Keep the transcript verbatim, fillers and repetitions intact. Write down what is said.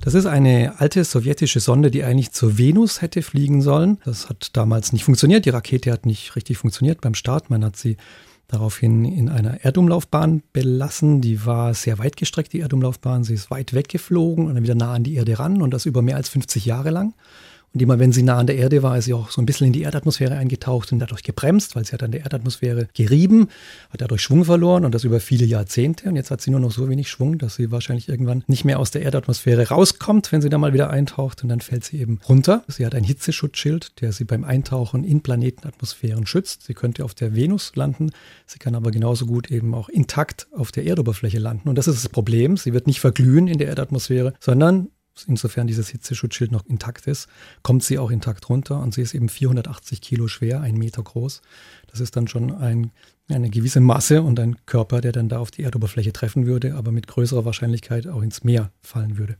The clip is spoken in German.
Das ist eine alte sowjetische Sonde, die eigentlich zur Venus hätte fliegen sollen. Das hat damals nicht funktioniert. Die Rakete hat nicht richtig funktioniert beim Start. Man hat sie daraufhin in einer Erdumlaufbahn belassen. Die war sehr weit gestreckt, die Erdumlaufbahn. Sie ist weit weggeflogen und dann wieder nah an die Erde ran und das über mehr als fünfzig Jahre lang. Und immer wenn sie nah an der Erde war, ist sie auch so ein bisschen in die Erdatmosphäre eingetaucht und dadurch gebremst, weil sie hat an der Erdatmosphäre gerieben, hat dadurch Schwung verloren und das über viele Jahrzehnte. Und jetzt hat sie nur noch so wenig Schwung, dass sie wahrscheinlich irgendwann nicht mehr aus der Erdatmosphäre rauskommt, wenn sie da mal wieder eintaucht und dann fällt sie eben runter. Sie hat ein Hitzeschutzschild, der sie beim Eintauchen in Planetenatmosphären schützt. Sie könnte auf der Venus landen, sie kann aber genauso gut eben auch intakt auf der Erdoberfläche landen. Und das ist das Problem, sie wird nicht verglühen in der Erdatmosphäre, sondern insofern dieses Hitzeschutzschild noch intakt ist, kommt sie auch intakt runter und sie ist eben vierhundertachtzig Kilo schwer, ein Meter groß. Das ist dann schon ein, eine gewisse Masse und ein Körper, der dann da auf die Erdoberfläche treffen würde, aber mit größerer Wahrscheinlichkeit auch ins Meer fallen würde.